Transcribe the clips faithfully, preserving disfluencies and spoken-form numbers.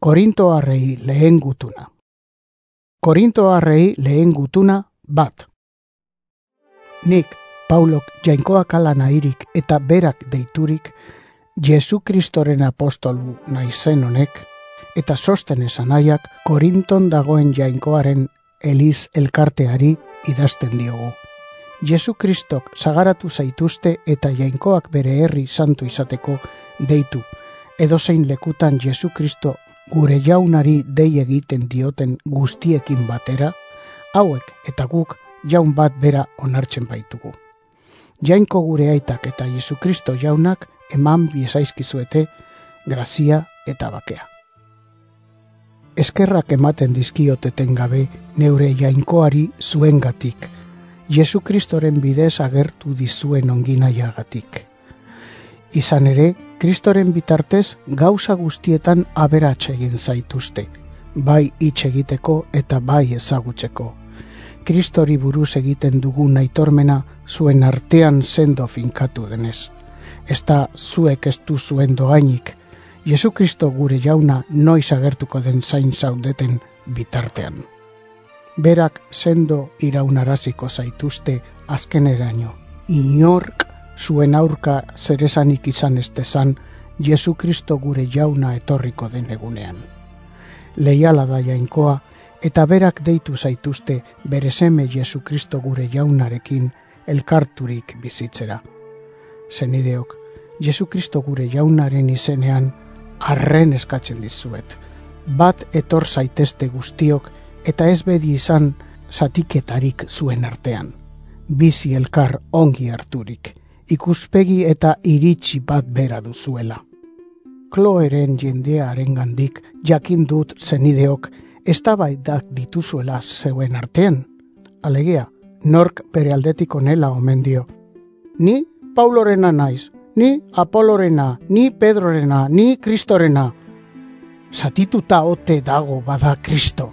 Korintoarrei lehen gutuna. Korintoarrei lehen gutuna bat. Nik, Paulok jainkoak ala nahirik eta berak deiturik, Jesu Kristoren apostolu naizen honek, eta Sostenes anaiak Korinton dagoen jainkoaren eliz elkarteari idazten diogu. Jesu Kristok sagaratu zaituzte eta jainkoak bere herri santu izateko deitu, edozein lekutan Jesu Kristo gure jaunari dei egiten dioten guztiekin batera, hauek eta guk jaun bat bera onartzen baitugu. Jainko gure aitak eta Jesu Kristo jaunak eman biezaizkizuete grazia eta bakea. Eskerrak ematen dizkioteten gabe neure jainkoari zuengatik, Jesu Kristoren bidez agertu dizuen onginaiagatik. Izan ere, Kristoren bitartez gauza guztietan aberats egin zaituzte, bai hitz egiteko eta bai ezagutzeko. Kristori buruz egiten dugun aitormena zuen artean sendo finkatu denez. Ezta zuek ez du zuen doainik, Jesu Kristo gure jauna noiz agertuko den zain zaudeten bitartean. Berak sendo iraunaraziko zaituzte azkeneraino. Inork zuen aurka zeresanik izan estezan Jesu Kristo gure jauna etorriko den egunean. Leiala da jainkoa eta berak deitu zaituzte bere seme Jesu Kristo gure jaunarekin elkarturik bizitzera. Zenideok, Jesu Kristo gure jaunaren izenean arren eskatzen dizuet. Bat etor zaitezte guztiok eta ez bedi izan zatiketarik zuen artean. Bizi elkar ongi harturik, ikuspegi eta iritsi bat bera duzuela. Kloeren jendearen gandik jakin dut zenideok eztabaidak dituzuela zeuen artean. Alegia, nork bere aldetik onela omen dio. Ni Paulorena naiz, ni Apolorena, ni Pedrorena, ni Kristorena. Zatituta ote dago bada Kristo.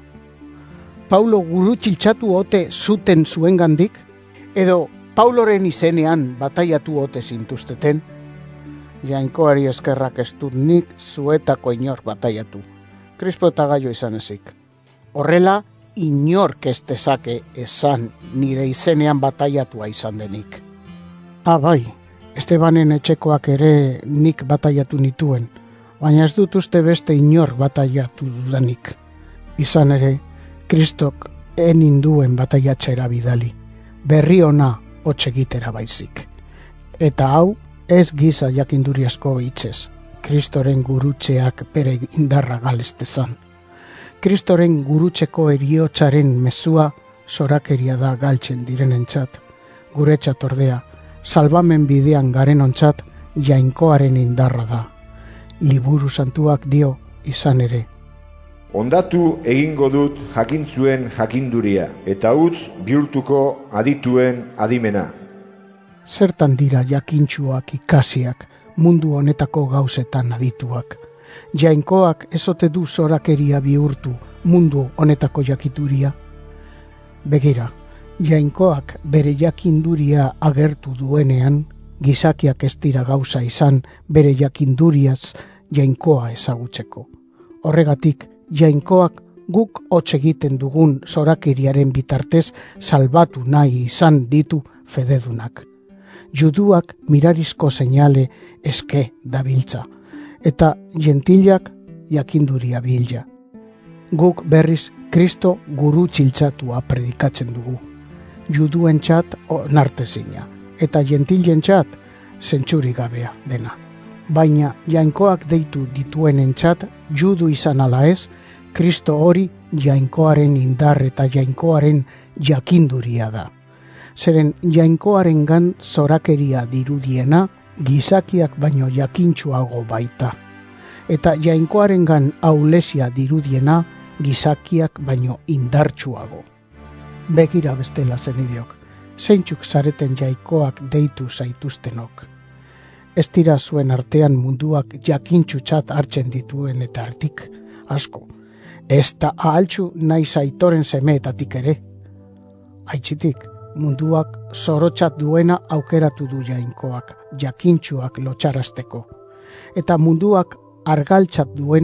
Paulo guru txiltxatu ote zuten zuengandik, edo Pauloren izenean bataiatu ote zintuzteten. Jainkoari eskerrak ez dut nik zuetako inor bataiatu. Krispo eta Gaio izan ezik. Horrela, inork ez dezake esan nire izenean bataiatua izan denik. Ah, bai, Estebanen etxekoak ere nik bataiatu nituen, baina ez dut uste beste inor bataiatu dudanik. Izan ere, Kristok eninduen bataiatxera bidali, berri ona hotsegitera baizik. Eta hau ez giza jakinduriazko hitzez, Kristoren gurutzeak bere indarra galestezan. Kristoren gurutzeko eriotsaren mezua zorakeria da galtzen direnentzat, guretzat ordea, salbamen bidean garenontzat jainkoaren indarra da. Liburu santuak dio izan ere. Ondatu egingo dut jakintzuen jakinduria, eta utz bihurtuko adituen adimena. Zertan dira jakintsuak ikasiak, mundu honetako gauzetan adituak. Jainkoak ezote du zorakeria bihurtu mundu honetako jakituria. Begira, jainkoak bere jakinduria agertu duenean, gizakiak ez dira gauza izan bere jakinduriaz jainkoa ezagutzeko. Horregatik, jainkoak guk hots egiten dugun zorakeriaren bitartez salbatu nahi izan ditu fededunak. Juduak mirarizko seinale eske dabiltza, eta gentilak jakinduria bilja. Guk berriz Kristo guru txiltzatua predikatzen dugu. Juduentzat onartezina, eta gentilentzat zentsuri gabea dena. Baina jainkoak deitu dituenentzat judu izan ala ez, Kristo hori jainkoaren indar eta jainkoaren jakinduria da. Zeren jainkoaren gan zorakeria dirudiena gizakiak baino jakintsuago baita. Eta jainkoaren gan aulesia dirudiena gizakiak baino indartsuago. Begira bestela zenideok, zeintzuk zareten jainkoak deitu zaituztenok. Ez dira zuen artean munduak jakintsutzat hartzen dituen eta artik, asko. Ez da ahaltsu nahi zaitoren semeetatik ere. Aitzitik, munduak zorotzat duena aukeratu du jainkoak, jakintsuak lotxarazteko. Eta munduak argaltzat duena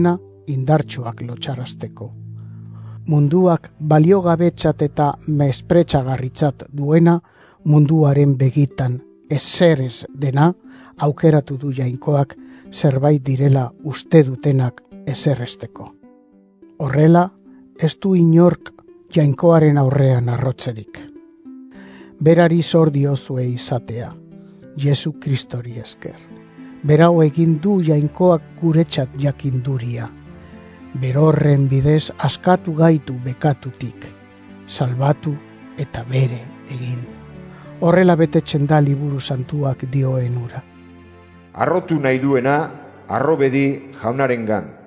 indartsuak lotxarazteko. Munduak baliogabetzat eta mespretxagarritzat duena munduaren begitan ezerez dena aukeratu du Jainkoak zerbait direla uste dutenak ezerresteko. Horrela, ez du inork Jainkoaren aurrean arrotzerik. Berari zor diozue izatea, Jesu Kristori esker. Berau egin du Jainkoak guretzat jakinduria. Berorren bidez askatu gaitu bekatutik, salbatu eta bere egin. Horrela betetzen da liburu santuak dioen ura. Arrotu nahi duena, arrobedi jaunarengan.